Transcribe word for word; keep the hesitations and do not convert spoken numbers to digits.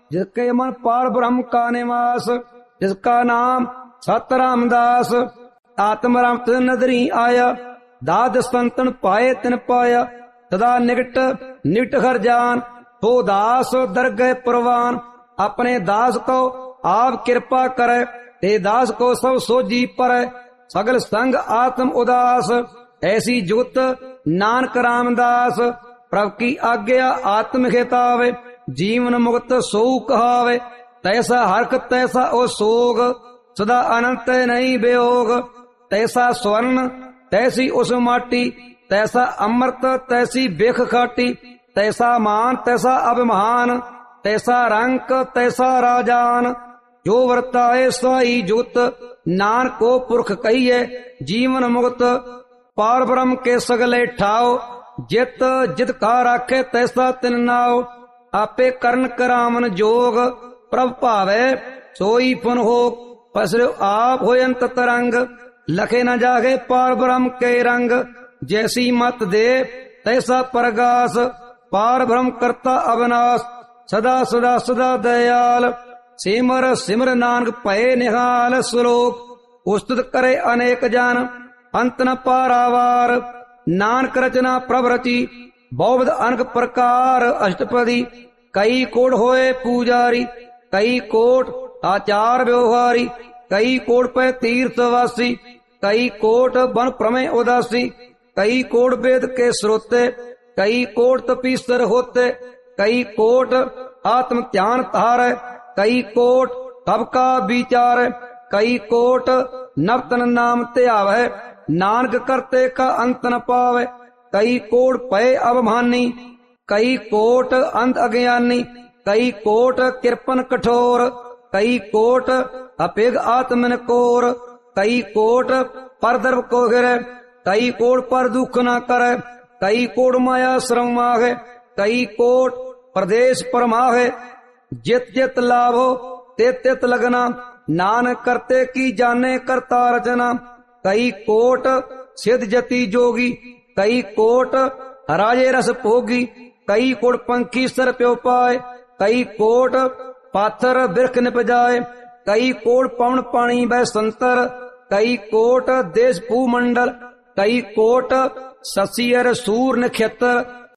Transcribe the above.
जिसके मन पार ब्रह्म का निवास, जिसका नाम सत रामदास। आत्म राम तिन नदरी आया, दाद संतन पाए तिन पाया। सदा निकट निकट हर जान, तो दास दर गए प्रवान। अपने दास को आप कृपा करे, ते दास को सब सोजी परै। सगल संग आत्म उदास, ऐसी जुत नानक रामदास। प्रभ की आज्ञा आत्म खितावे, जीवन मुक्त सो कहावे। तैसा हरख तैसा ओ सोग, सदा अनंत नहीं वियोग। तैसा स्वर्ण तैसी उस माटी, तैसा अमृत तैसी बिख खाटी। तैसा मान तैसा अभिमान, तैसा रंक तैसा राजान। जो वर्ताए सोई जुत, नानक को पुरख कहिए जीवन मुक्त। पार ब्रह्म के सगले ठाओ, जित जित का राखे तैसा तिन नाओ। आपे करण करामन जोग, प्रभ भावे सोई पुन हो। पसरो आप हो अंत तरंग, लखे न जागे पार ब्रह्म के रंग। जैसी मत दे तैसा प्रगास, पार ब्रह्म करता अविनाश। सदा सदा सदा दयाल, सिमर सिमर नानक भये निहाल। श्लोक उस्तुत करे अनेक जन, अंत न पारावार। नानक रचना प्रभ रची, बहुविध अनक प्रकार अष्टपदी। कई कोट होए पूजारी, कई कोट आचार व्यवहारी। कई कोट पे तीर्थवासी, कई कोट वन प्रमेय उदासी। कई कोट वेद के श्रोते, कई कोट तपीसर होते। कई कोट आत्म ध्यान तारे, कई कोट तब का विचार। कई कोट नवतन नाम त्यावे, नानक करते का अंत न पावे। कई कोट पय अवमानी, कई कोट अंध अज्ञानी। कई कोट कृपन कठोर, कई कोट अपेग आत्मन कोर। कई कोट पर द्रव को गिरे, कई कोट पर दुख न करे। कई कोट माया श्रम माहे, कई कोट प्रदेश परमाहे। जित जित लाभो तित तित लगना, नानक करते की जाने करता रचना। कई कोट सिद्ध जति जोगी, कई कोट राजे रस भोगी। कई कोट पंखी सर प्यो पाए, कई कोट पाथर बिरख निपजाए। कई कोट पवन पानी वह संतर, कई कोट देश भूमंडल। कई कोट शशि अर सूर नक्षत्र,